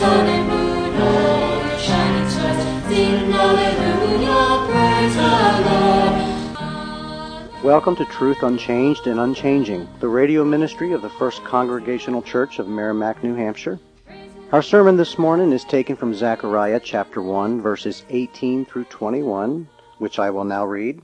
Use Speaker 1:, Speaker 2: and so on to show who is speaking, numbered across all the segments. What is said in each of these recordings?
Speaker 1: sun and moon, all the shining stars, sing hallelujah, praise the Lord.
Speaker 2: Welcome to Truth Unchanged and Unchanging, the radio ministry of the First Congregational Church of Merrimack, New Hampshire. Our sermon this morning is taken from Zechariah chapter 1, verses 18 through 21, which I will now read.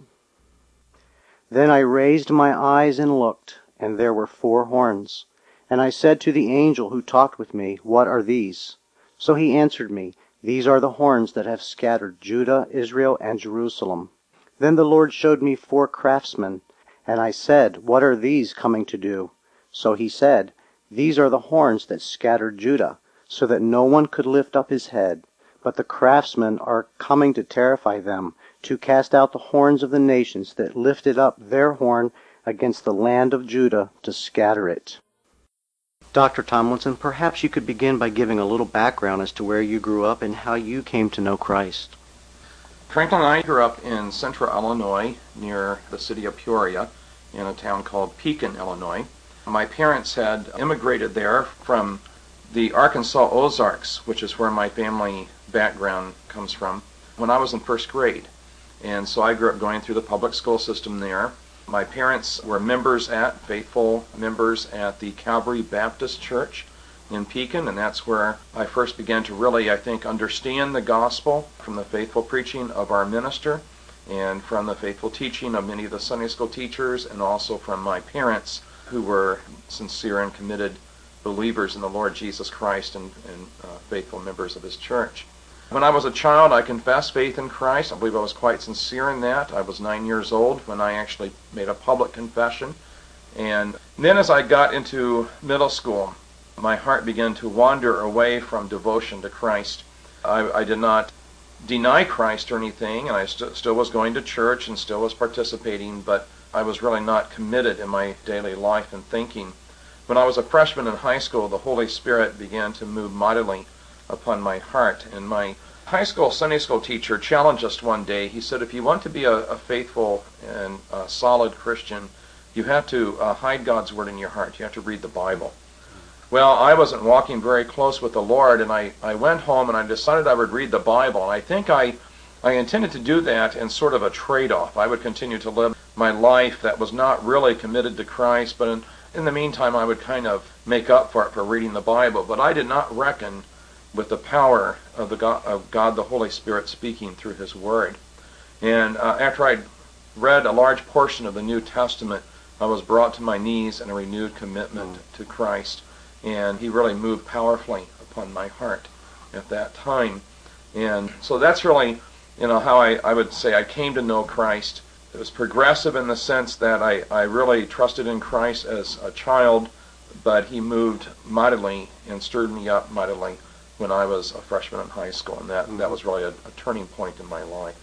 Speaker 2: Then I raised my eyes and looked, and there were 4 horns. And I said to the angel who talked with me, What are these? So he answered me, These are the horns that have scattered Judah, Israel, and Jerusalem. Then the Lord showed me 4 craftsmen, and I said, What are these coming to do? So he said, These are the horns that scattered Judah, so that no one could lift up his head. But the craftsmen are coming to terrify them, to cast out the horns of the nations that lifted up their horn against the land of Judah, to scatter it. Dr. Tomlinson, perhaps you could begin by giving a little background as to where you grew up and how you came to know Christ.
Speaker 3: Franklin and I grew up in central Illinois, near the city of Peoria, in a town called Pekin, Illinois. My parents had immigrated there from the Arkansas Ozarks, which is where my family background comes from, when I was in first grade. And so I grew up going through the public school system there. My parents were faithful members at the Calvary Baptist Church in Pekin, and that's where I first began to really, I think, understand the gospel from the faithful preaching of our minister and from the faithful teaching of many of the Sunday school teachers, and also from my parents, who were sincere and committed believers in the Lord Jesus Christ and faithful members of his church. When I was a child, I confessed faith in Christ. I believe I was quite sincere in that. I was 9 years old when I actually made a public confession. And then as I got into middle school, my heart began to wander away from devotion to Christ. I did not deny Christ or anything, and I still was going to church and still was participating, but I was really not committed in my daily life and thinking. When I was a freshman in high school, the Holy Spirit began to move mightily upon my heart. And my high school Sunday school teacher challenged us one day. He said, if you want to be a faithful and a solid Christian, you have to hide God's Word in your heart. You have to read the Bible. Well, I wasn't walking very close with the Lord, and I went home and I decided I would read the Bible. And I think I intended to do that in sort of a trade-off. I would continue to live my life that was not really committed to Christ, but in the meantime I would kind of make up for it for reading the Bible. But I did not reckon with the power of God the Holy Spirit speaking through His Word. And after I'd read a large portion of the New Testament, I was brought to my knees in a renewed commitment to Christ. And He really moved powerfully upon my heart at that time. And so that's really, how I would say I came to know Christ. It was progressive in the sense that I really trusted in Christ as a child, but He moved mightily and stirred me up mightily when I was a freshman in high school, and that was really a turning point in my life.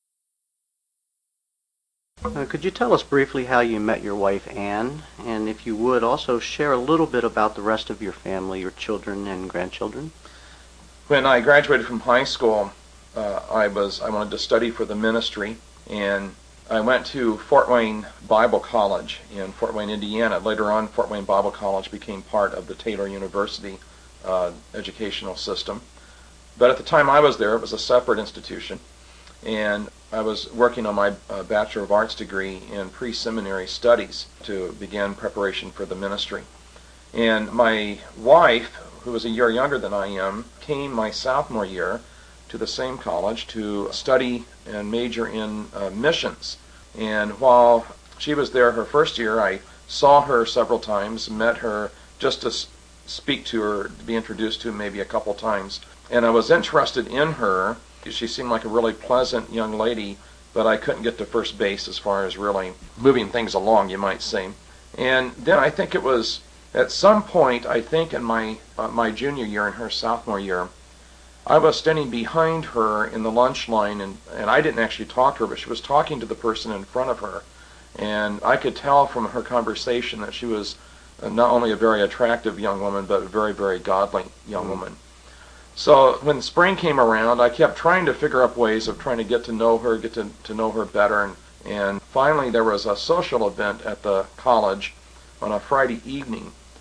Speaker 2: Could you tell us briefly how you met your wife, Anne? And if you would, also share a little bit about the rest of your family, your children and grandchildren.
Speaker 3: When I graduated from high school, I wanted to study for the ministry, and I went to Fort Wayne Bible College in Fort Wayne, Indiana. Later on, Fort Wayne Bible College became part of the Taylor University educational system. But at the time I was there, it was a separate institution, and I was working on my Bachelor of Arts degree in pre-seminary studies to begin preparation for the ministry. And my wife, who was a year younger than I am, came my sophomore year to the same college to study and major in missions. And while she was there her first year, I saw her several times, met her just to speak to her, to be introduced to maybe a couple times. And I was interested in her. She seemed like a really pleasant young lady, but I couldn't get to first base as far as really moving things along, you might say. And then I think it was at some point, I think in my junior year and her sophomore year, I was standing behind her in the lunch line, and I didn't actually talk to her, but she was talking to the person in front of her. And I could tell from her conversation that she was not only a very attractive young woman, but a very, very godly young woman. So when spring came around, I kept trying to figure out ways of trying to get to know her, get to know her better. And finally there was a social event at the college on a Friday evening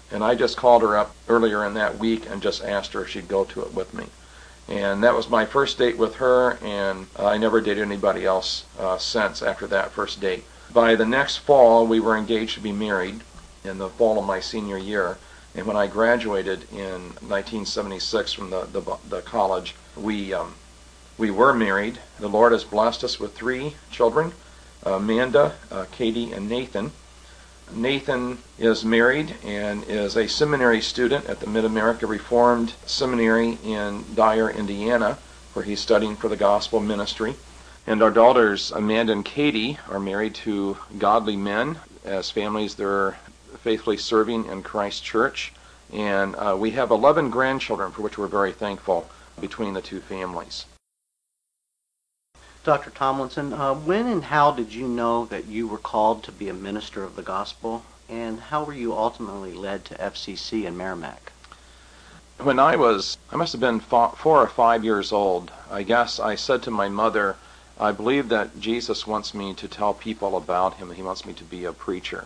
Speaker 3: And I just called her up earlier in that week and just asked her if she'd go to it with me. And that was my first date with her, and I never dated anybody else since after that first date. By the next fall, we were engaged to be married in the fall of my senior year. And when I graduated in 1976 from the college, we were married. The Lord has blessed us with 3 children, Amanda, Katie, and Nathan. Nathan is married and is a seminary student at the Mid-America Reformed Seminary in Dyer, Indiana, where he's studying for the gospel ministry. And our daughters, Amanda and Katie, are married to godly men. As families, they're faithfully serving in Christ Church. And we have 11 grandchildren, for which we're very thankful, between the 2 families.
Speaker 2: Dr. Tomlinson, when and how did you know that you were called to be a minister of the gospel, and how were you ultimately led to FCC in Merrimack?
Speaker 3: When I must have been 4 or 5 years old, I guess I said to my mother, I believe that Jesus wants me to tell people about him. He wants me to be a preacher.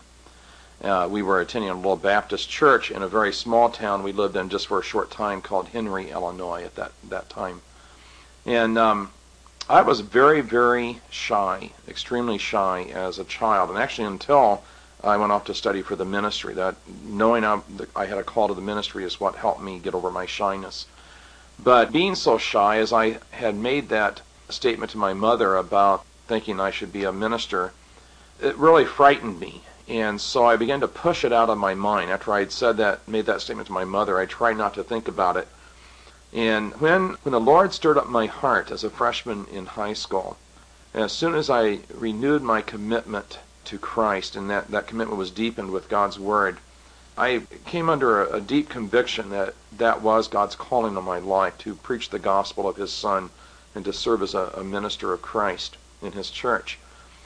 Speaker 3: We were attending a little Baptist church in a very small town we lived in just for a short time called Henry, Illinois at that time. And I was very, very shy, extremely shy as a child, and actually until I went off to study for the ministry. That knowing I had a call to the ministry is what helped me get over my shyness. But being so shy, as I had made that statement to my mother about thinking I should be a minister, it really frightened me. And so I began to push it out of my mind. After I had made that statement to my mother, I tried not to think about it. And when the Lord stirred up my heart as a freshman in high school, as soon as I renewed my commitment to Christ, and that commitment was deepened with God's Word, I came under a deep conviction that was God's calling on my life, to preach the gospel of His Son and to serve as a minister of Christ in His church.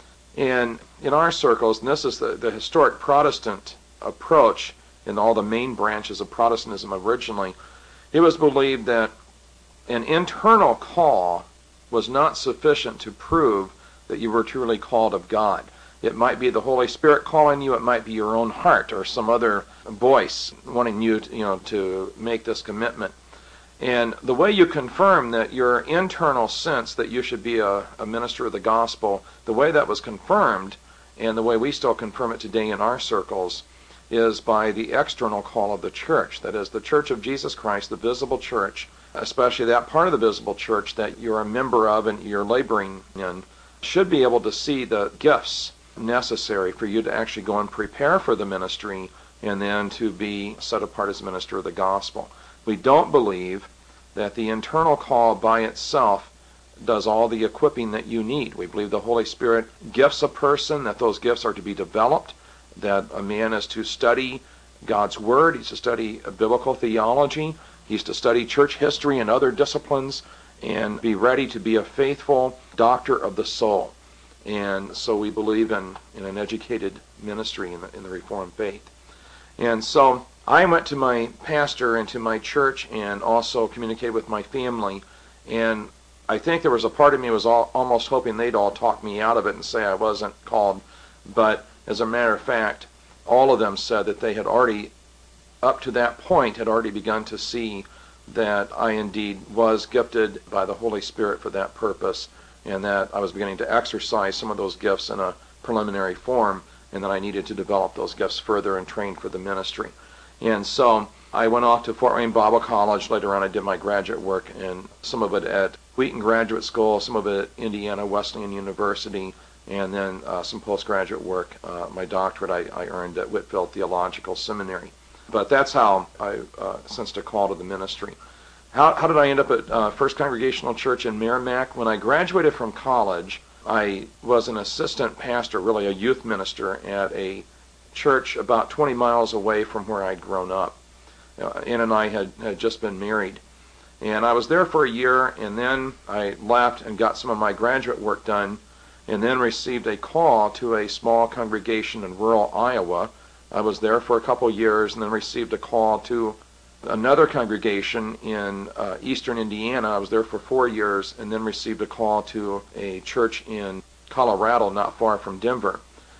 Speaker 3: And in our circles, and this is the historic Protestant approach in all the main branches of Protestantism originally, it was believed that an internal call was not sufficient to prove that you were truly called of God. It might be the Holy Spirit calling you, it might be your own heart or some other voice wanting you to make this commitment. And the way you confirm that your internal sense that you should be a minister of the gospel, the way that was confirmed, and the way we still confirm it today in our circles, is by the external call of the church. That is, the Church of Jesus Christ, the visible church, especially that part of the visible church that you're a member of and you're laboring in, should be able to see the gifts necessary for you to actually go and prepare for the ministry and then to be set apart as a minister of the gospel. We don't believe that the internal call by itself does all the equipping that you need. We believe the Holy Spirit gifts a person, that those gifts are to be developed, that a man is to study God's Word, he's to study biblical theology, he's to study church history and other disciplines, and be ready to be a faithful doctor of the soul. And so we believe in an educated ministry in the Reformed faith. And so I went to my pastor and to my church and also communicated with my family, and I think there was a part of me that was almost hoping they'd all talk me out of it and say I wasn't called, but as a matter of fact, all of them said that they had already, up to that point, had already begun to see that I indeed was gifted by the Holy Spirit for that purpose, and that I was beginning to exercise some of those gifts in a preliminary form, and that I needed to develop those gifts further and train for the ministry. And so I went off to Fort Wayne Bible College. Later on I did my graduate work, and some of it at Wheaton Graduate School, some of it at Indiana Wesleyan University, and then some postgraduate work. My doctorate I earned at Whitfield Theological Seminary. But that's how I sensed a call to the ministry. How did I end up at First Congregational Church in Merrimack? When I graduated from college, I was an assistant pastor, really a youth minister, at a church about 20 miles away from where I'd grown up. Ann and I had just been married. And I was there for a year, and then I left and got some of my graduate work done, and then received a call to a small congregation in rural Iowa. I was there for a couple years, and then received a call to another congregation in eastern Indiana. I was there for 4 years, and then received a call to a church in Colorado, not far from Denver.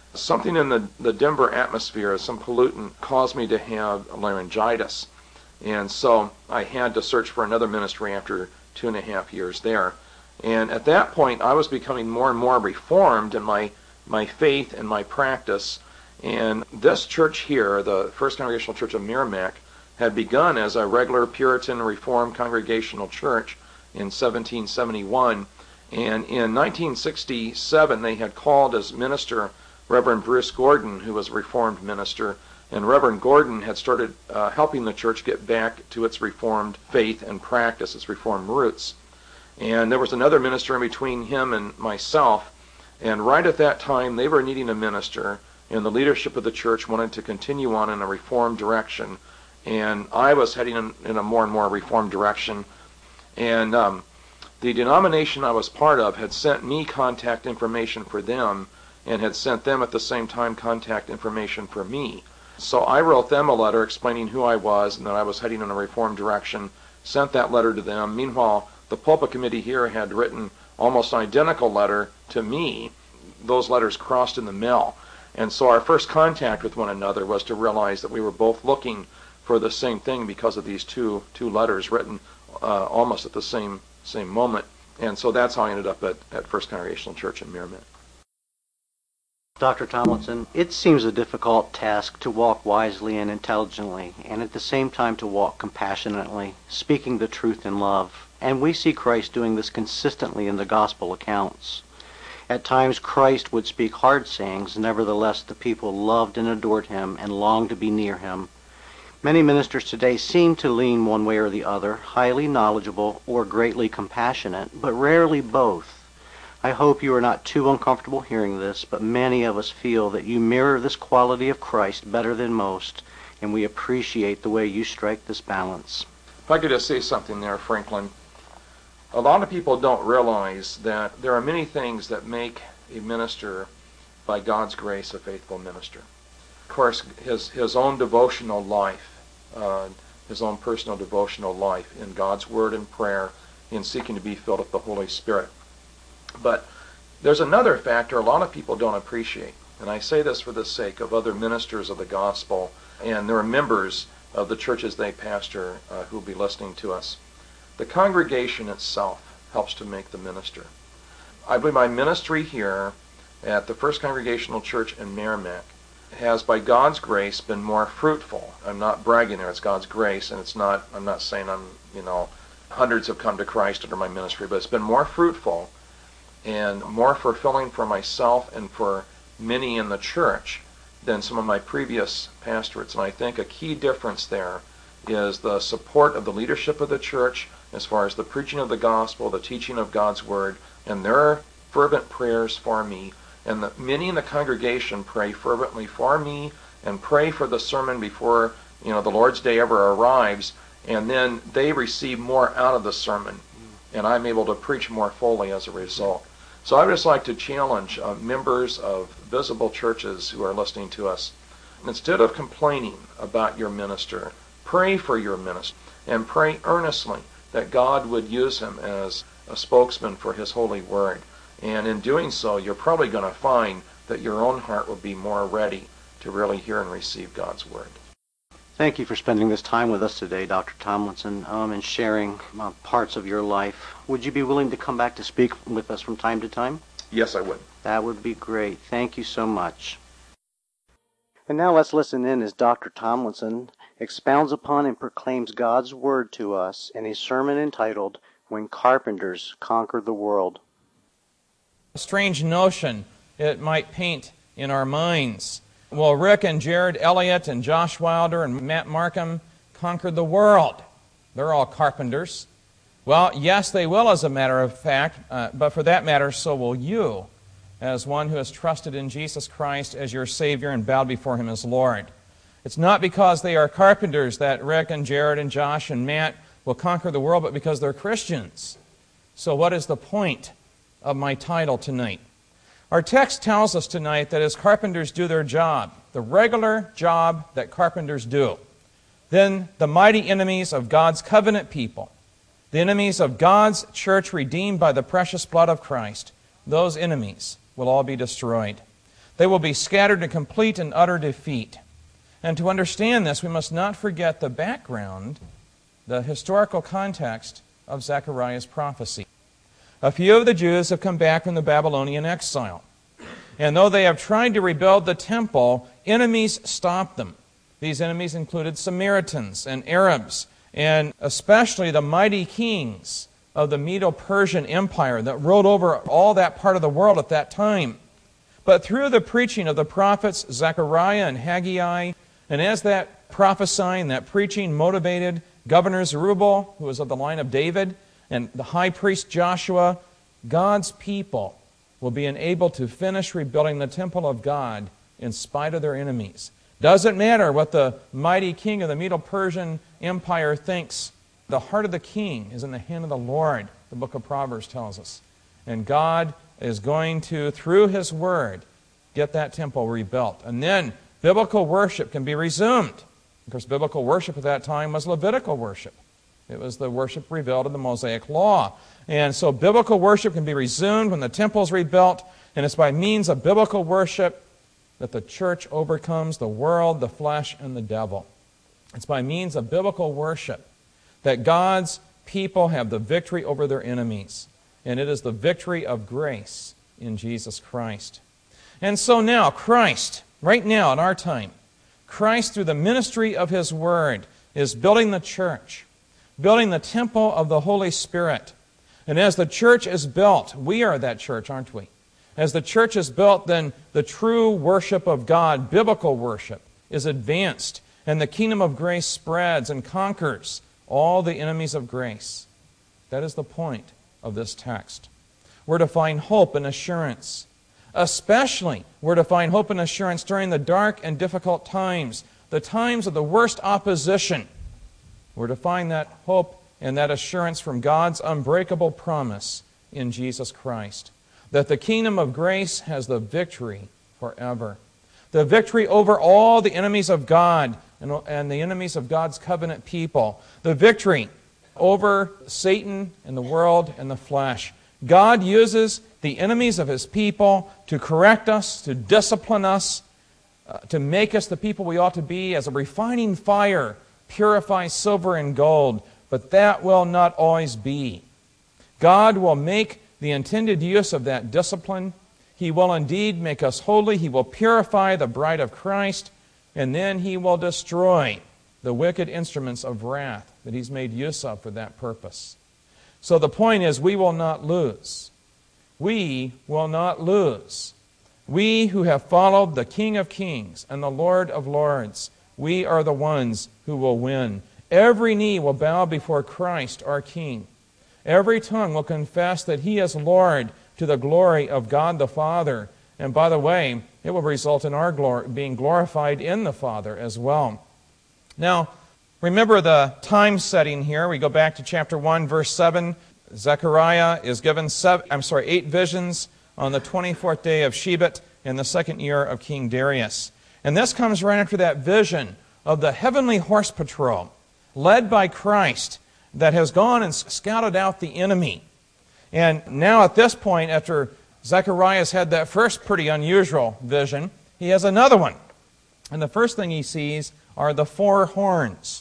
Speaker 3: something in the Denver atmosphere, some pollutant, caused me to have laryngitis. And so I had to search for another ministry after 2.5 years there. And at that point, I was becoming more and more reformed in my faith and my practice. And this church here, the First Congregational Church of Merrimack, had begun as a regular Puritan Reformed Congregational Church in 1771. And in 1967, they had called as minister Reverend Bruce Gordon, who was a Reformed minister. And Reverend Gordon had started helping the church get back to its Reformed faith and practice, its Reformed roots. And there was another minister in between him and myself. And right at that time, they were needing a minister, and the leadership of the church wanted to continue on in a Reformed direction. And I was heading in a more and more Reformed direction. And the denomination I was part of had sent me contact information for them, and had sent them at the same time contact information for me. So I wrote them a letter explaining who I was and that I was heading in a Reformed direction, sent that letter to them. Meanwhile, the pulpit committee here had written almost an identical letter to me. Those letters crossed in the mail. And so our first contact with one another was to realize that we were both looking for the same thing because of these two letters written almost at the same moment. And so that's how I ended up at First Congregational Church in Merrimack.
Speaker 2: Dr. Tomlinson, it seems a difficult task to walk wisely and intelligently, and at the same time to walk compassionately, speaking the truth in love. And we see Christ doing this consistently in the gospel accounts. At times Christ would speak hard sayings, nevertheless the people loved and adored him and longed to be near him. Many ministers today seem to lean one way or the other, highly knowledgeable or greatly compassionate, but rarely both. I hope you are not too uncomfortable hearing this, but many of us feel that you mirror this quality of Christ better than most, and we appreciate the way you strike this balance.
Speaker 3: If I could just say something there, Franklin. A lot of people don't realize that there are many things that make a minister, by God's grace, a faithful minister. Of course, his own devotional life, his own personal devotional life in God's Word and prayer, in seeking to be filled with the Holy Spirit. But there's another factor a lot of people don't appreciate, and I say this for the sake of other ministers of the gospel, and there are members of the churches they pastor who will be listening to us. The congregation itself helps to make the minister. I believe my ministry here at the First Congregational Church in Merrimack has, by God's grace, been more fruitful. I'm not bragging there, it's God's grace, and I'm not saying hundreds have come to Christ under my ministry, but it's been more fruitful and more fulfilling for myself and for many in the church than some of my previous pastorates. And I think a key difference there is the support of the leadership of the church as far as the preaching of the gospel, the teaching of God's Word, and their fervent prayers for me. And many in the congregation pray fervently for me and pray for the sermon before the Lord's Day ever arrives, and then they receive more out of the sermon, and I'm able to preach more fully as a result. So I would just like to challenge members of visible churches who are listening to us. Instead of complaining about your minister, pray for your minister and pray earnestly that God would use him as a spokesman for his holy word. And in doing so, you're probably going to find that your own heart will be more ready to really hear and receive God's word.
Speaker 2: Thank you for spending this time with us today, Dr. Tomlinson, and sharing parts of your life. Would you be willing to come back to speak with us from time to time?
Speaker 3: Yes, I would.
Speaker 2: That would be great. Thank you so much. And now let's listen in as Dr. Tomlinson expounds upon and proclaims God's Word to us in a sermon entitled, When Carpenters Conquer the World.
Speaker 4: A strange notion it might paint in our minds. Well, Rick and Jared Elliott and Josh Wilder and Matt Markham conquered the world. They're all carpenters. Well, yes, they will, as a matter of fact, but for that matter, so will you, as one who has trusted in Jesus Christ as your Savior and bowed before Him as Lord. It's not because they are carpenters that Rick and Jared and Josh and Matt will conquer the world, but because they're Christians. So what is the point of my title tonight? Our text tells us tonight that as carpenters do their job, the regular job that carpenters do, then the mighty enemies of God's covenant people, the enemies of God's church redeemed by the precious blood of Christ, those enemies will all be destroyed. They will be scattered in complete and utter defeat. And to understand this, we must not forget the background, the historical context of Zechariah's prophecy. A few of the Jews have come back from the Babylonian exile. And though they have tried to rebuild the temple, enemies stopped them. These enemies included Samaritans and Arabs, and especially the mighty kings of the Medo-Persian Empire that ruled over all that part of the world at that time. But through the preaching of the prophets Zechariah and Haggai, and as that prophesying, that preaching motivated Governor Zerubbabel, who was of the line of David, and the high priest Joshua, God's people will be enabled to finish rebuilding the temple of God in spite of their enemies. Doesn't matter what the mighty king of the Medo-Persian Empire thinks. The heart of the king is in the hand of the Lord, the book of Proverbs tells us. And God is going to, through His Word, get that temple rebuilt. And then biblical worship can be resumed. Of course, biblical worship at that time was Levitical worship. It was the worship revealed in the Mosaic Law. And so biblical worship can be resumed when the temple is rebuilt, and it's by means of biblical worship that the church overcomes the world, the flesh, and the devil. It's by means of biblical worship that God's people have the victory over their enemies. And it is the victory of grace in Jesus Christ. And so now, Christ, right now in our time, Christ, through the ministry of His Word, is building the church, building the temple of the Holy Spirit. And as the church is built, we are that church, aren't we? As the church is built, then the true worship of God, biblical worship, is advanced, and the kingdom of grace spreads and conquers all the enemies of grace. That is the point of this text. We're to find hope and assurance. Especially, we're to find hope and assurance during the dark and difficult times, the times of the worst opposition. We're to find that hope and that assurance from God's unbreakable promise in Jesus Christ, that the kingdom of grace has the victory forever. The victory over all the enemies of God and the enemies of God's covenant people. The victory over Satan and the world and the flesh. God uses the enemies of His people to correct us, to discipline us, to make us the people we ought to be, as a refining fire purifies silver and gold. But that will not always be. God will make the intended use of that discipline. He will indeed make us holy. He will purify the bride of Christ, and then He will destroy the wicked instruments of wrath that He's made use of for that purpose. So the point is, we will not lose. We will not lose. We who have followed the King of Kings and the Lord of Lords, we are the ones who will win. Every knee will bow before Christ our King. Every tongue will confess that He is Lord, to the glory of God the Father. And by the way, it will result in our being glorified in the Father as well. Now, remember the time setting here. We go back to chapter 1, verse 7. Zechariah is given 8 visions on the 24th day of Shebat in the second year of King Darius. And this comes right after that vision of the heavenly horse patrol led by Christ that has gone and scouted out the enemy. And now at this point, after Zechariah has had that first pretty unusual vision, he has another one. And the first thing he sees are the 4 horns.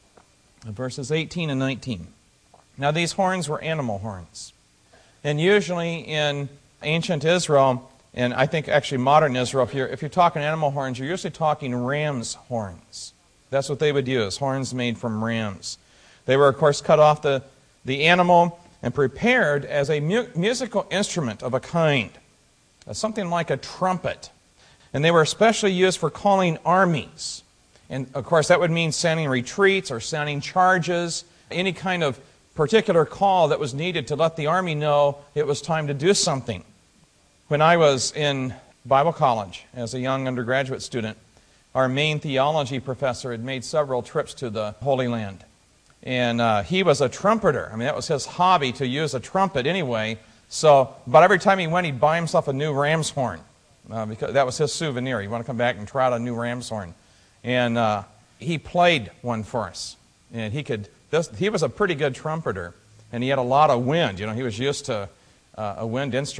Speaker 4: Verses 18 and 19. Now these horns were animal horns. And usually in ancient Israel, and I think actually modern Israel, if you're talking animal horns, you're usually talking ram's horns. That's what they would use, horns made from rams. They were, of course, cut off the animal and prepared as a musical instrument of a kind, something like a trumpet. And they were especially used for calling armies. And, of course, that would mean sounding retreats or sounding charges, any kind of particular call that was needed to let the army know it was time to do something. When I was in Bible college as a young undergraduate student, our main theology professor had made several trips to the Holy Land. And he was a trumpeter. I mean, that was his hobby, to use a trumpet anyway. So, but every time he went, he'd buy himself a new ram's horn. Because that was his souvenir. He'd want to come back and try out a new ram's horn. And he played one for us. And he was a pretty good trumpeter. And he had a lot of wind. You know, he was used to a wind instrument.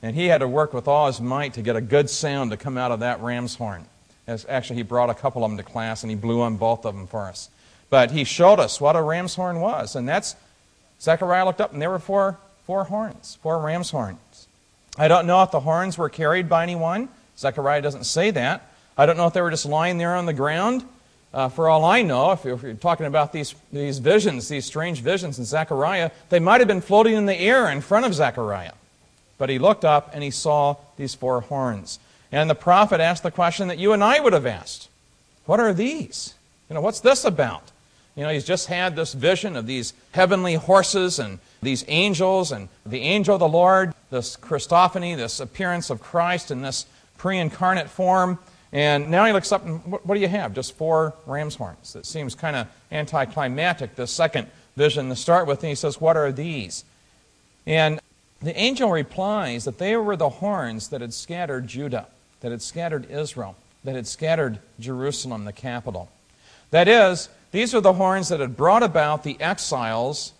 Speaker 4: And he had to work with all his might to get a good sound to come out of that ram's horn. Actually, he brought a couple of them to class, and he blew on both of them for us. But he showed us what a ram's horn was. And Zechariah looked up, and there were four horns, 4 ram's horns. I don't know if the horns were carried by anyone. Zechariah doesn't say that. I don't know if they were just lying there on the ground. For all I know, if you're talking about these visions, these strange visions in Zechariah, they might have been floating in the air in front of Zechariah. But he looked up and he saw these 4 horns. And the prophet asked the question that you and I would have asked. What are these? What's this about? He's just had this vision of these heavenly horses and these angels and the angel of the Lord, this Christophany, this appearance of Christ in this pre-incarnate form. And now he looks up and what do you have? Just 4 ram's horns. It seems kind of anticlimactic, this second vision to start with. And he says, what are these? And the angel replies that they were the horns that had scattered Judah, that had scattered Israel, that had scattered Jerusalem, the capital. That is, these are the horns that had brought about the exiles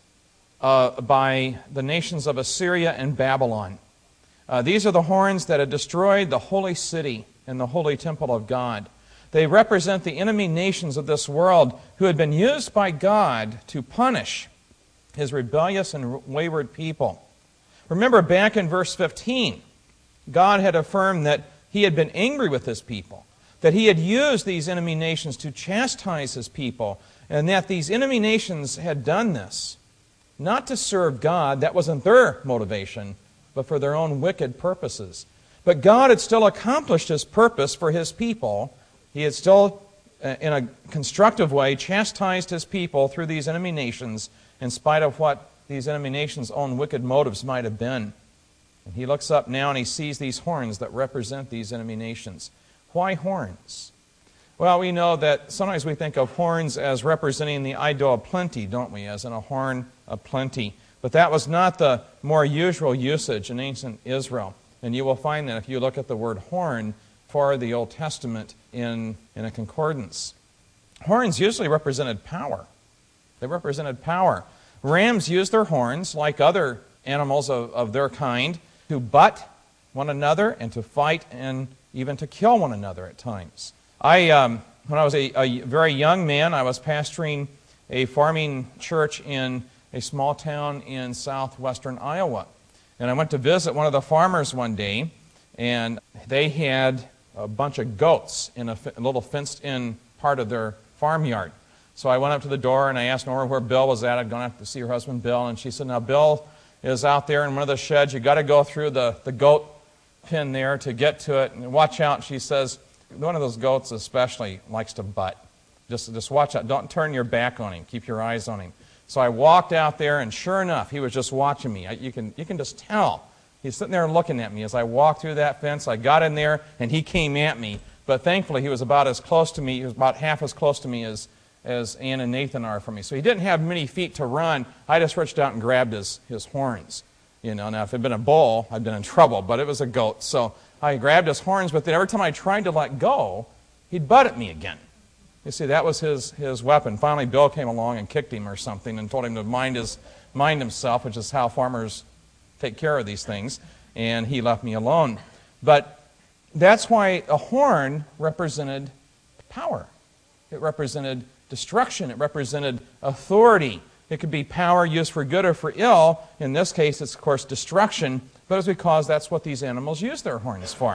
Speaker 4: by the nations of Assyria and Babylon. These are the horns that had destroyed the holy city and the holy temple of God. They represent the enemy nations of this world who had been used by God to punish His rebellious and wayward people. Remember back in verse 15, God had affirmed that He had been angry with His people, that He had used these enemy nations to chastise His people, and that these enemy nations had done this not to serve God, that wasn't their motivation, but for their own wicked purposes. But God had still accomplished His purpose for His people. He had still, in a constructive way, chastised His people through these enemy nations, in spite of what these enemy nations' own wicked motives might have been. And he looks up now and he sees these horns that represent these enemy nations. Why horns? Well, we know that sometimes we think of horns as representing the idol of plenty, don't we? As in a horn of plenty. But that was not the more usual usage in ancient Israel. And you will find that if you look at the word horn for the Old Testament in a concordance. Horns usually represented power. They represented power. Rams used their horns, like other animals of their kind, to butt one another and to fight and even to kill one another at times. When I was a very young man, I was pastoring a farming church in a small town in southwestern Iowa. And I went to visit one of the farmers one day, and they had a bunch of goats in a little fenced-in part of their farmyard. So I went up to the door and I asked Nora where Bill was at. I'd gone up to see her husband, Bill, and she said, now Bill is out there in one of the sheds. You've got to go through the goat pen there to get to it. And watch out, she says, one of those goats especially likes to butt. Just watch out. Don't turn your back on him. Keep your eyes on him. So I walked out there, and sure enough, he was just watching me. You can just tell. He's sitting there looking at me as I walked through that fence. I got in there, and he came at me. But thankfully, he was about as close to me. He was about half as close to me as Ann and Nathan are for me. So he didn't have many feet to run. I just reached out and grabbed his horns. Now if it had been a bull, I'd been in trouble, but it was a goat. So I grabbed his horns, but then every time I tried to let go, he'd butt at me again. You see, that was his weapon. Finally, Bill came along and kicked him or something and told him to mind himself, which is how farmers take care of these things, and he left me alone. But that's why a horn represented power. It represented destruction. It represented authority. It could be power used for good or for ill. In this case, it's, of course, destruction, but it's because that's what these animals use their horns for.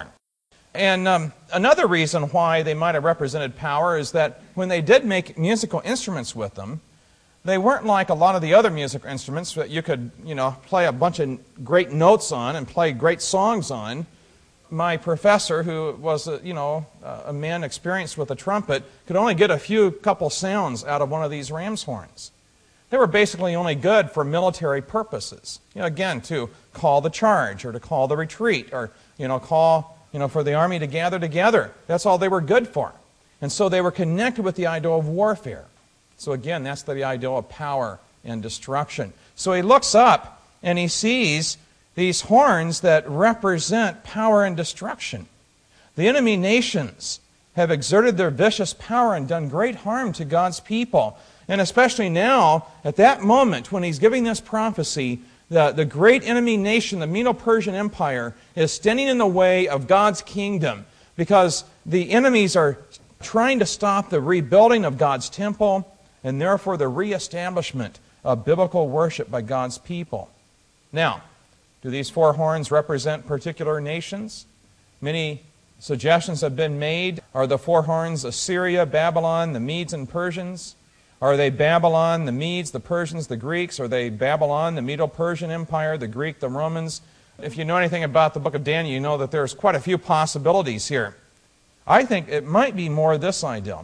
Speaker 4: And another reason why they might have represented power is that when they did make musical instruments with them, they weren't like a lot of the other musical instruments that you could, play a bunch of great notes on and play great songs on. My professor, who was, a man experienced with a trumpet, could only get a couple sounds out of one of these ram's horns. They were basically only good for military purposes. Again, to call the charge or to call the retreat or, call, for the army to gather together. That's all they were good for. And so they were connected with the idea of warfare. So again, that's the idea of power and destruction. So he looks up and he sees these horns that represent power and destruction. The enemy nations have exerted their vicious power and done great harm to God's people. And especially now, at that moment, when he's giving this prophecy, The great enemy nation, the Medo-Persian Empire, is standing in the way of God's kingdom because the enemies are trying to stop the rebuilding of God's temple and therefore the reestablishment of biblical worship by God's people. Now, do these four horns represent particular nations? Many suggestions have been made. Are the four horns Assyria, Babylon, the Medes and Persians? Are they Babylon, the Medes, the Persians, the Greeks? Are they Babylon, the Medo-Persian Empire, the Greek, the Romans? If you know anything about the book of Daniel, you know that there's quite a few possibilities here. I think it might be more this idea,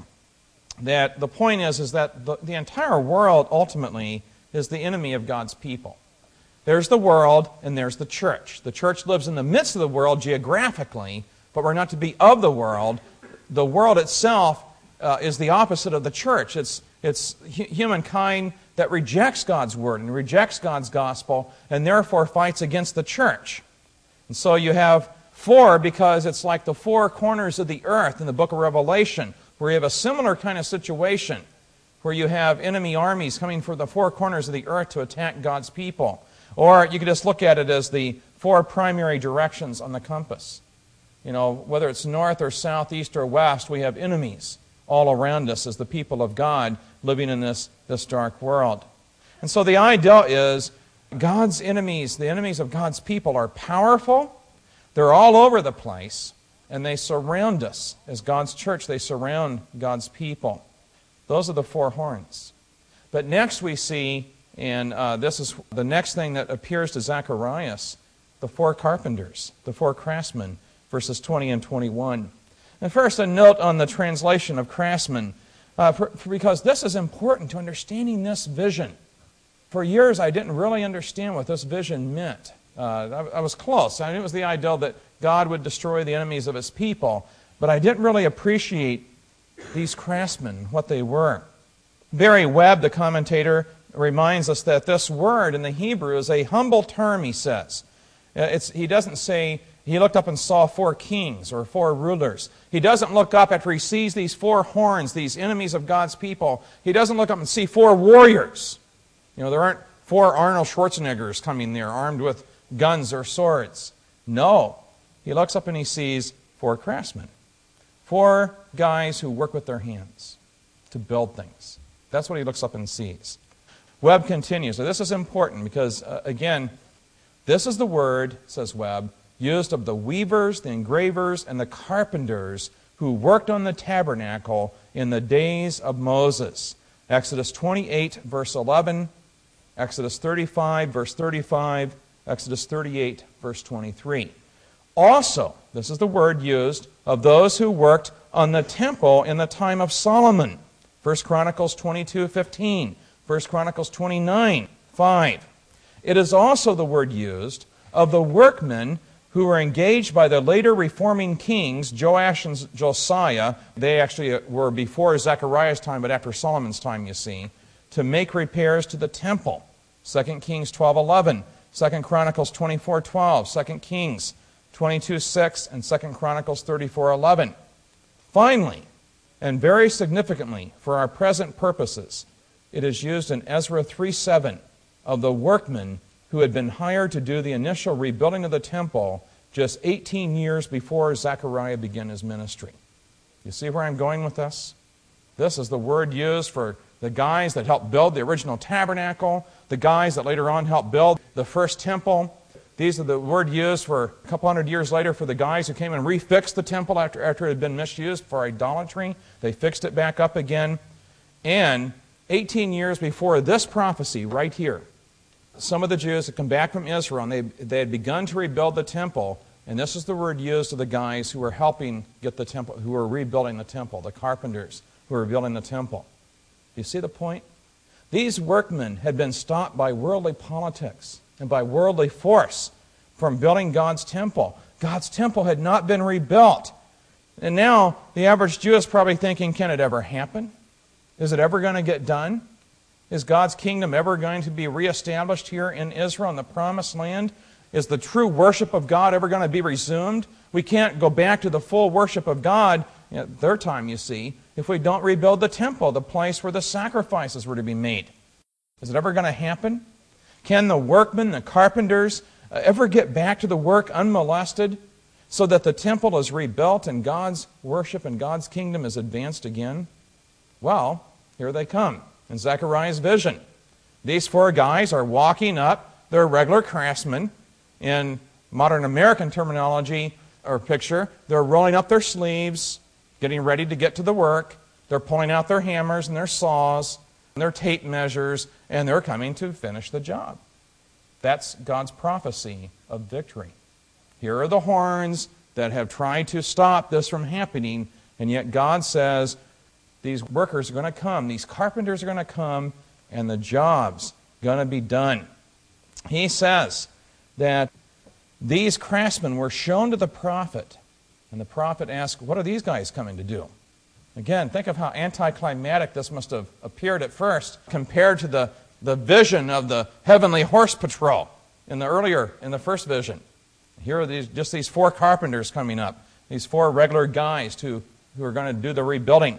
Speaker 4: that the point is that the entire world ultimately is the enemy of God's people. There's the world and there's the church. The church lives in the midst of the world geographically, but we're not to be of the world. The world itself is the opposite of the church. It's humankind that rejects God's word and rejects God's gospel and therefore fights against the church. And so you have four because it's like the four corners of the earth in the book of Revelation, where you have a similar kind of situation, where you have enemy armies coming from the four corners of the earth to attack God's people. Or you could just look at it as the four primary directions on the compass. You know, whether it's north or south, east or west, we have enemies all around us as the people of God living in this dark world. And so the idea is God's enemies, the enemies of God's people, are powerful. They're all over the place, and they surround us. As God's church, they surround God's people. Those are the four horns. But next we see, and this is the next thing that appears to Zacharias, the four carpenters, the four craftsmen, verses 20 and 21. And first, a note on the translation of craftsmen, because this is important to understanding this vision. For years, I didn't really understand what this vision meant. I was close. I knew it was the idea that God would destroy the enemies of His people, but I didn't really appreciate these craftsmen, what they were. Barry Webb, the commentator, reminds us that this word in the Hebrew is a humble term, he says. He doesn't say he looked up and saw four kings or four rulers. He doesn't look up after he sees these four horns, these enemies of God's people. He doesn't look up and see four warriors. You know, there aren't four Arnold Schwarzeneggers coming there armed with guns or swords. No. He looks up and he sees four craftsmen. Four guys who work with their hands to build things. That's what he looks up and sees. Webb continues. So this is important because, again, this is the word, says Webb, used of the weavers, the engravers, and the carpenters who worked on the tabernacle in the days of Moses. Exodus 28, verse 11, Exodus 35, verse 35, Exodus 38, verse 23. Also, this is the word used of those who worked on the temple in the time of Solomon. 1 Chronicles 22:15, 1 Chronicles 29:5. It is also the word used of the workmen who were engaged by the later reforming kings, Joash and Josiah. They actually were before Zechariah's time, but after Solomon's time, you see, to make repairs to the temple. 2 Kings 12:11, 2 Chronicles 24:12, 2 Kings 22:6, and 2 Chronicles 34:11. Finally, and very significantly for our present purposes, it is used in Ezra 3:7 of the workmen who had been hired to do the initial rebuilding of the temple just 18 years before Zechariah began his ministry. You see where I'm going with this? This is the word used for the guys that helped build the original tabernacle, the guys that later on helped build the first temple. These are the word used for a couple hundred years later for the guys who came and refixed the temple after it had been misused for idolatry. They fixed it back up again. And 18 years before this prophecy right here, some of the Jews had come back from Israel, and they had begun to rebuild the temple, and this is the word used of the guys who were helping get the temple, who were rebuilding the temple, the carpenters who were building the temple. Do you see the point? These workmen had been stopped by worldly politics and by worldly force from building God's temple. God's temple had not been rebuilt. And now the average Jew is probably thinking, can it ever happen? Is it ever going to get done? Is God's kingdom ever going to be reestablished here in Israel, in the Promised Land? Is the true worship of God ever going to be resumed? We can't go back to the full worship of God at their time, you see, if we don't rebuild the temple, the place where the sacrifices were to be made. Is it ever going to happen? Can the workmen, the carpenters, ever get back to the work unmolested so that the temple is rebuilt and God's worship and God's kingdom is advanced again? Well, here they come in Zechariah's vision. These four guys are walking up. They're regular craftsmen. In modern American terminology or picture, they're rolling up their sleeves, getting ready to get to the work. They're pulling out their hammers and their saws and their tape measures, and they're coming to finish the job. That's God's prophecy of victory. Here are the horns that have tried to stop this from happening, and yet God says these workers are going to come, these carpenters are going to come, and the job's going to be done. He says that these craftsmen were shown to the prophet, and the prophet asked, what are these guys coming to do? Again, think of how anticlimactic this must have appeared at first compared to the vision of the heavenly horse patrol in the first vision. Here are these four carpenters coming up, these four regular guys who are going to do the rebuilding.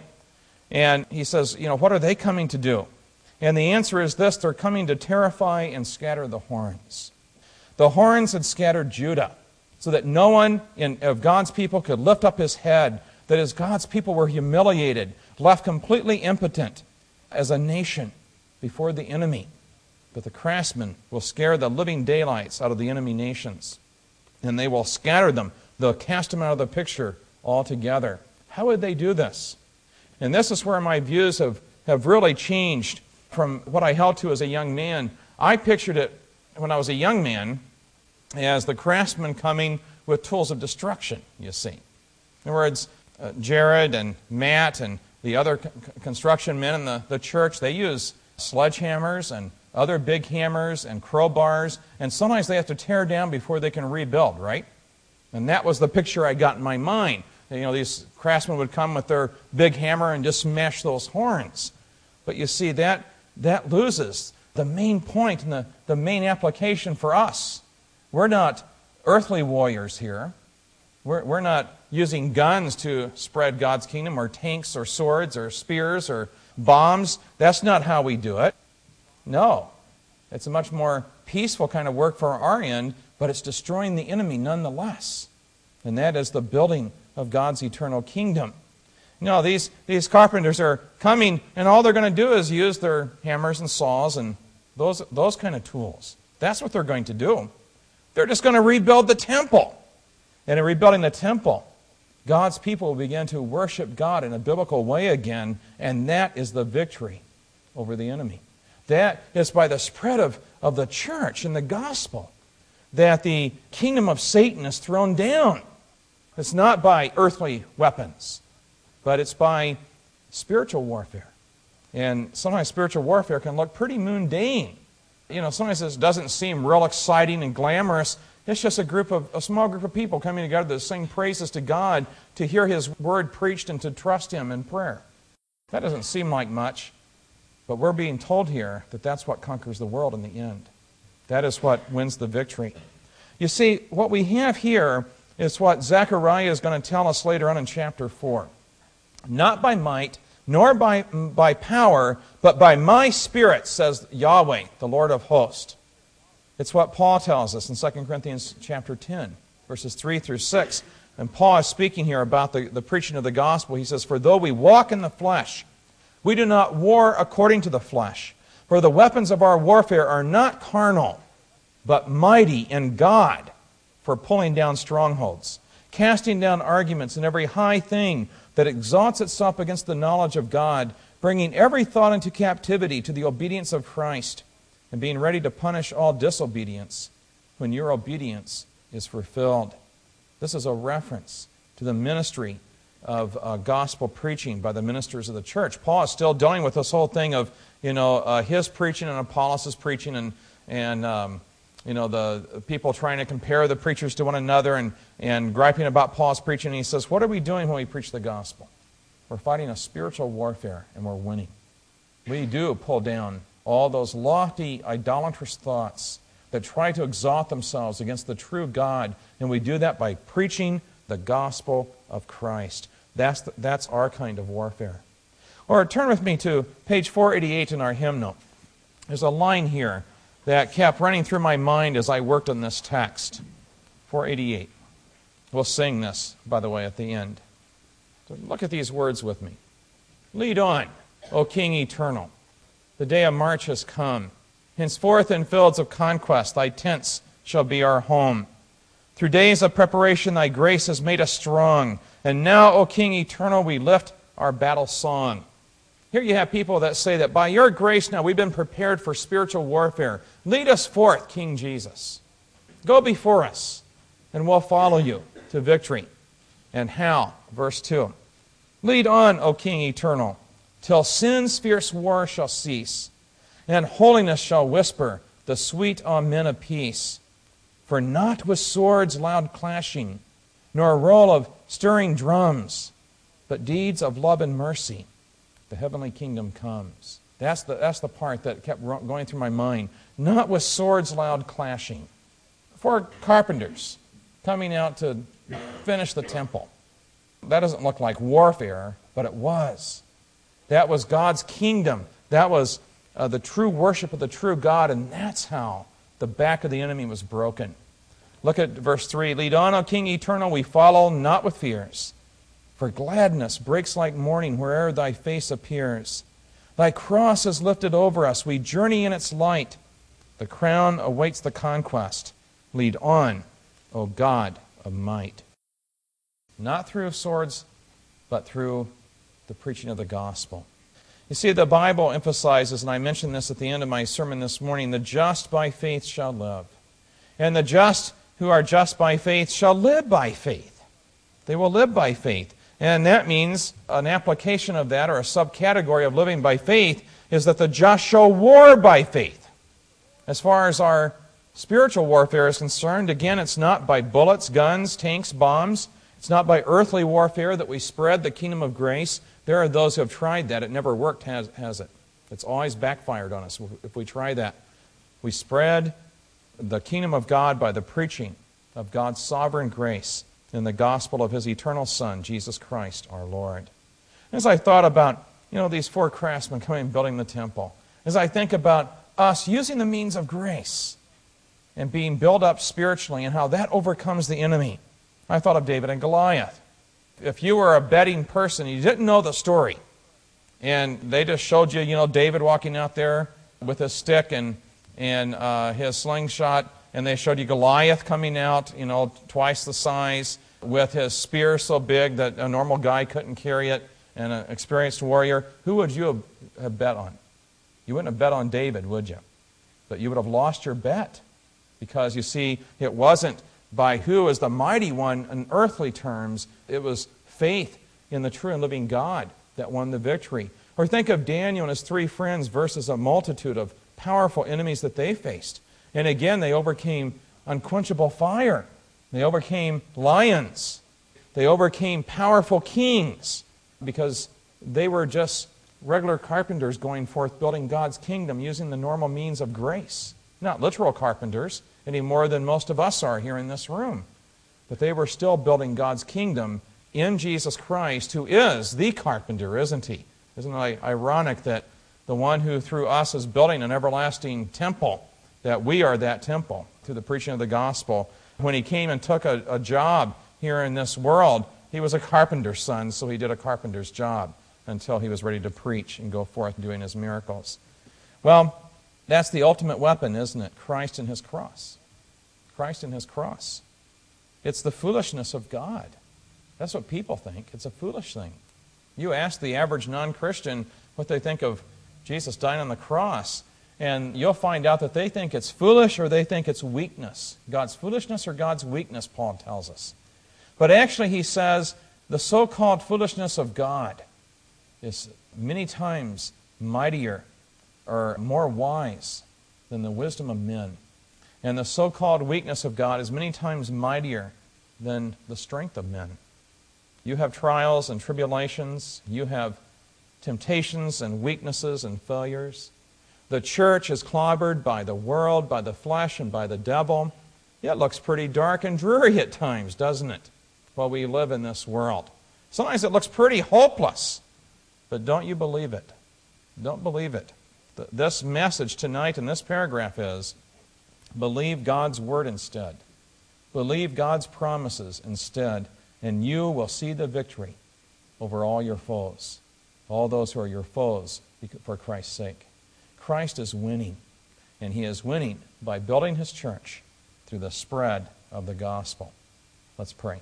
Speaker 4: And he says, what are they coming to do? And the answer is this: they're coming to terrify and scatter the horns. The horns had scattered Judah so that no one of God's people could lift up his head, that as God's people were humiliated, left completely impotent as a nation before the enemy. But the craftsmen will scare the living daylights out of the enemy nations, and they will scatter them. They'll cast them out of the picture altogether. How would they do this? And this is where my views have really changed from what I held to as a young man. I pictured it when I was a young man as the craftsmen coming with tools of destruction, you see. In other words, Jared and Matt and the other construction men in the church, they use sledgehammers and other big hammers and crowbars, and sometimes they have to tear down before they can rebuild, right? And that was the picture I got in my mind. These craftsmen would come with their big hammer and just smash those horns. But you see, that loses the main point and the main application for us. We're not earthly warriors here. We're not using guns to spread God's kingdom, or tanks or swords or spears or bombs. That's not how we do it. No. It's a much more peaceful kind of work for our end, but it's destroying the enemy nonetheless. And that is the building of God's eternal kingdom. No, these carpenters are coming, and all they're going to do is use their hammers and saws and those kind of tools. That's what they're going to do. They're just going to rebuild the temple. And in rebuilding the temple, God's people will begin to worship God in a biblical way again, and that is the victory over the enemy. That is by the spread of the church and the gospel that the kingdom of Satan is thrown down. It's not by earthly weapons, but it's by spiritual warfare. And sometimes spiritual warfare can look pretty mundane. Sometimes it doesn't seem real exciting and glamorous. It's just a small group of people coming together to sing praises to God, to hear His Word preached and to trust Him in prayer. That doesn't seem like much, but we're being told here that that's what conquers the world in the end. That is what wins the victory. You see, what we have here is what Zechariah is going to tell us later on in chapter 4. Not by might, nor by power, but by my Spirit, says Yahweh, the Lord of hosts. It's what Paul tells us in 2 Corinthians chapter 10, verses 3 through 6. And Paul is speaking here about the preaching of the gospel. He says, "For though we walk in the flesh, we do not war according to the flesh. For the weapons of our warfare are not carnal, but mighty in God for pulling down strongholds, casting down arguments and every high thing that exalts itself against the knowledge of God, bringing every thought into captivity to the obedience of Christ, and being ready to punish all disobedience when your obedience is fulfilled." This is a reference to the ministry of gospel preaching by the ministers of the church. Paul is still dealing with this whole thing of his preaching and Apollos' preaching and the people trying to compare the preachers to one another and griping about Paul's preaching. And he says, what are we doing when we preach the gospel? We're fighting a spiritual warfare, and we're winning. We do pull down all those lofty, idolatrous thoughts that try to exalt themselves against the true God, and we do that by preaching the gospel of Christ. That's our kind of warfare. Or turn with me to page 488 in our hymnal. There's a line here that kept running through my mind as I worked on this text. 488. We'll sing this, by the way, at the end. So look at these words with me. Lead on, O King eternal. The day of March has come. Henceforth in fields of conquest thy tents shall be our home. Through days of preparation thy grace has made us strong. And now, O King eternal, we lift our battle song. Here you have people that say that by your grace now we've been prepared for spiritual warfare. Lead us forth, King Jesus. Go before us, and we'll follow you to victory. And how? Verse 2. Lead on, O King eternal, till sin's fierce war shall cease, and holiness shall whisper the sweet amen of peace. For not with swords loud clashing, nor a roll of stirring drums, but deeds of love and mercy, the heavenly kingdom comes. That's the part that kept going through my mind. Not with swords loud clashing. 4 carpenters coming out to finish the temple. That doesn't look like warfare, but it was. That was God's kingdom. That was the true worship of the true God, and that's how the back of the enemy was broken. Look at verse 3. Lead on, O King eternal, we follow not with fears. For gladness breaks like morning where'er thy face appears. Thy cross is lifted over us. We journey in its light. The crown awaits the conquest. Lead on, O God of might. Not through swords, but through the preaching of the gospel. You see, the Bible emphasizes, and I mentioned this at the end of my sermon this morning, the just by faith shall live. And the just who are just by faith shall live by faith. They will live by faith. And that means an application of that, or a subcategory of living by faith, is that the just shall war by faith. As far as our spiritual warfare is concerned, again, it's not by bullets, guns, tanks, bombs. It's not by earthly warfare that we spread the kingdom of grace. There are those who have tried that. It never worked, has it? It's always backfired on us if we try that. We spread the kingdom of God by the preaching of God's sovereign grace in the gospel of His eternal Son, Jesus Christ, our Lord. As I thought about, these 4 craftsmen coming and building the temple, as I think about us using the means of grace and being built up spiritually and how that overcomes the enemy, I thought of David and Goliath. If you were a betting person, you didn't know the story, and they just showed you, David walking out there with his stick and his slingshot, and they showed you Goliath coming out, twice the size, with his spear so big that a normal guy couldn't carry it, and an experienced warrior, who would you have bet on? You wouldn't have bet on David, would you? But you would have lost your bet, because you see, it wasn't by who is the mighty one in earthly terms. It was faith in the true and living God that won the victory. Or think of Daniel and his 3 friends versus a multitude of powerful enemies that they faced. And again, they overcame unquenchable fire. They overcame lions. They overcame powerful kings because they were just regular carpenters going forth building God's kingdom using the normal means of grace. Not literal carpenters any more than most of us are here in this room. But they were still building God's kingdom in Jesus Christ, who is the carpenter, isn't He? Isn't it ironic that the one who through us is building an everlasting temple, that we are that temple through the preaching of the gospel? When He came and took a job here in this world, He was a carpenter's son, so He did a carpenter's job until He was ready to preach and go forth doing His miracles. Well, that's the ultimate weapon, isn't it? Christ and His cross. Christ and His cross. It's the foolishness of God. That's what people think. It's a foolish thing. You ask the average non-Christian what they think of Jesus dying on the cross, and you'll find out that they think it's foolish or they think it's weakness. God's foolishness or God's weakness, Paul tells us. But actually he says the so-called foolishness of God is many times mightier or more wise than the wisdom of men. And the so-called weakness of God is many times mightier than the strength of men. You have trials and tribulations. You have temptations and weaknesses and failures. The church is clobbered by the world, by the flesh, and by the devil. It looks pretty dark and dreary at times, doesn't it, while we live in this world? Sometimes it looks pretty hopeless. But don't you believe it. Don't believe it. This message tonight in this paragraph is, believe God's word instead. Believe God's promises instead, and you will see the victory over all your foes, all those who are your foes for Christ's sake. Christ is winning, and He is winning by building His church through the spread of the gospel. Let's pray.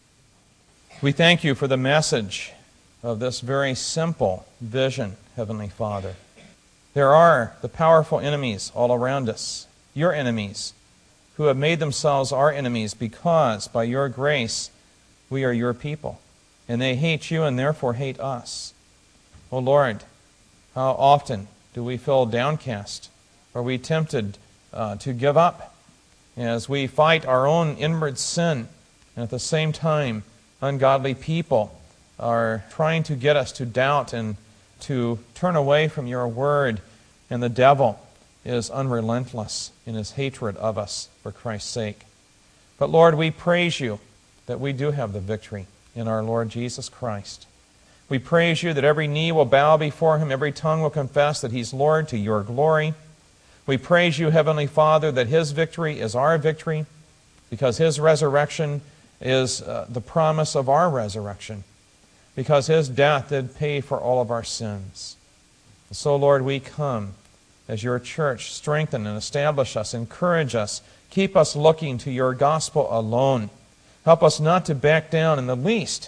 Speaker 4: We thank You for the message of this very simple vision, Heavenly Father. There are the powerful enemies all around us, Your enemies, who have made themselves our enemies because, by Your grace, we are Your people. And they hate You and therefore hate us. Oh Lord, how often do we feel downcast? Are we tempted to give up as we fight our own inward sin, and at the same time, ungodly people are trying to get us to doubt and to turn away from Your word, and the devil is unrelentless in his hatred of us for Christ's sake. But Lord, we praise You that we do have the victory in our Lord Jesus Christ. We praise You that every knee will bow before Him, every tongue will confess that He's Lord to Your glory. We praise You, Heavenly Father, that His victory is our victory, because His resurrection is the promise of our resurrection, because His death did pay for all of our sins. And so, Lord, we come as Your church. Strengthen and establish us, encourage us, keep us looking to Your gospel alone. Help us not to back down in the least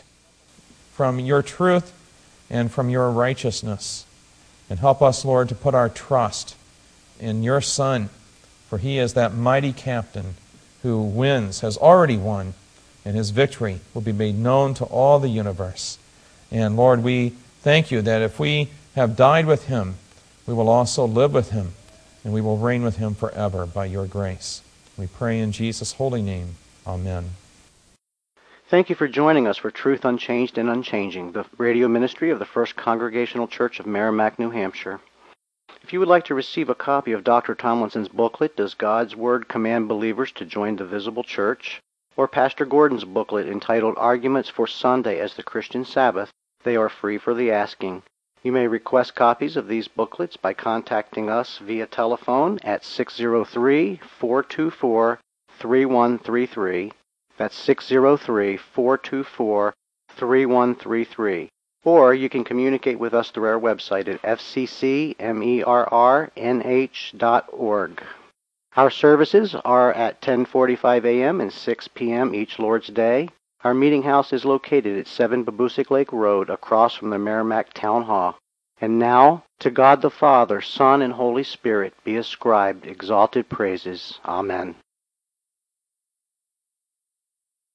Speaker 4: from Your truth and from Your righteousness. And help us, Lord, to put our trust in Your Son, for He is that mighty captain who wins, has already won, and His victory will be made known to all the universe. And Lord, we thank You that if we have died with Him, we will also live with Him, and we will reign with Him forever by Your grace. We pray in Jesus' holy name. Amen.
Speaker 2: Thank you for joining us for Truth Unchanged and Unchanging, the radio ministry of the First Congregational Church of Merrimack, New Hampshire. If you would like to receive a copy of Dr. Tomlinson's booklet, Does God's Word Command Believers to Join the Visible Church?, or Pastor Gordon's booklet entitled Arguments for Sunday as the Christian Sabbath, they are free for the asking. You may request copies of these booklets by contacting us via telephone at 603-424-3133. That's 603-424-3133. Or you can communicate with us through our website at fccmerrnh.org. Our services are at 10:45 a.m. and 6 p.m. each Lord's Day. Our meeting house is located at 7 Babusick Lake Road, across from the Merrimack Town Hall. And now, to God the Father, Son, and Holy Spirit be ascribed exalted praises. Amen.